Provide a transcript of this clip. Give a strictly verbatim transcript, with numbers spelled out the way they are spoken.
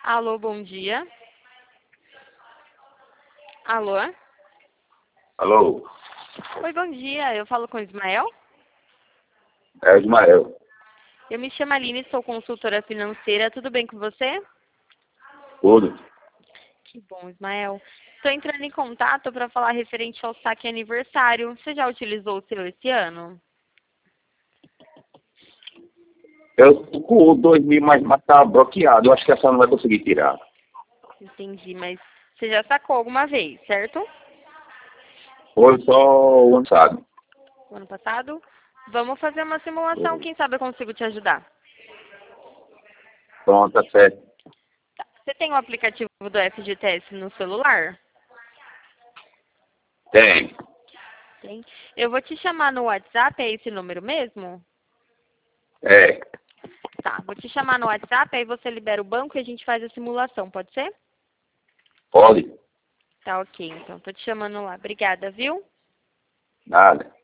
Alô, bom dia. Alô? Alô, Oi, bom dia. Eu falo com o Ismael. é o Ismael. Eu me chamo Aline, sou consultora financeira. Tudo bem com você? Tudo. Que bom, Ismael. Estou entrando em contato para falar referente ao saque aniversário. Você já utilizou o seu esse ano? Eu tô com o dois mil, mas mas tá bloqueado. Eu acho que essa não vai conseguir tirar. Entendi, mas você já sacou alguma vez, certo? Foi só o ano passado. O ano passado? Vamos fazer uma simulação, quem sabe eu consigo te ajudar. Pronto, tá certo. Tá. Você tem o aplicativo do F G T S no celular? Tem. Tem. Eu vou te chamar no WhatsApp, é esse número mesmo? É. Tá, vou te chamar no WhatsApp, aí você libera o banco e a gente faz a simulação, pode ser? Pode. Tá ok, então. Tô te chamando lá. Obrigada, viu? Nada.